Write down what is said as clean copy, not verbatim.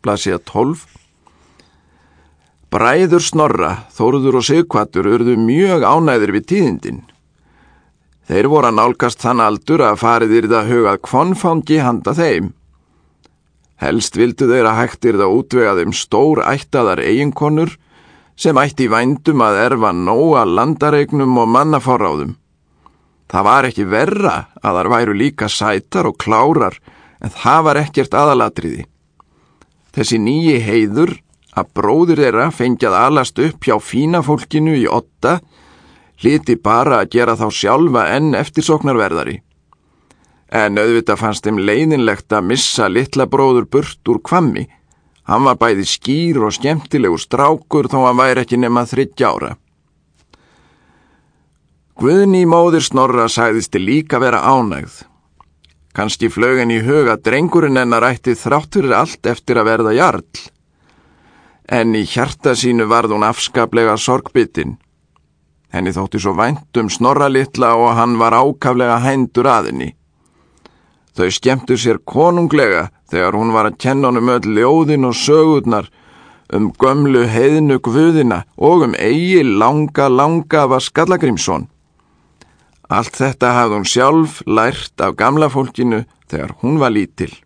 blaðsíða 12. Bræður Snorra, Þórður og Sighvatur urðu mjög ánægðir við tíðindin. Þeir voru að nálgast þann aldur að farið yrði að hugað kvonfangi handa þeim. Helst vildu þeir að hægt yrði að útvega þeim stór ættaðar eiginkonur sem ætti í vændum að erfa nóga landareignum og mannaforráðum. Það var ekki verra að þær væru líka sætar og klárar, en það var ekkert aðalatriði. Þessi nýji heiður að bróðir þeirra fengi að alast upp hjá fína fólkinu í Odda hlyti bara að gera þá sjálfa enn eftirsóknarverðari. En auðvitað fannst þeim leiðinlegt að missa litla bróður burt úr Hvammi. Hann var bæði skýr og skemmtilegur strákur þó hann væri ekki nema 30 ára. Guðný móðir Snorra sagðist líka vera ánægð. Kannski flaug henni í hug að drengurinn hennar ætti þrátt fyrir allt eftir að verða jarl. En í hjarta sínu varð hún afskaplega sorgbitin. Henni þótti svo vænt Snorra litla og hann var ákaflega hændur að henni. Þau skemmtu sér konunglega þegar hún var að kenna honum öll ljóðin og sögurnar gömlu heiðnu guðina og Egil langa var Skallagrímsson. Allt þetta hafði hún sjálf lært af gamla fólkinu þegar hún var lítil.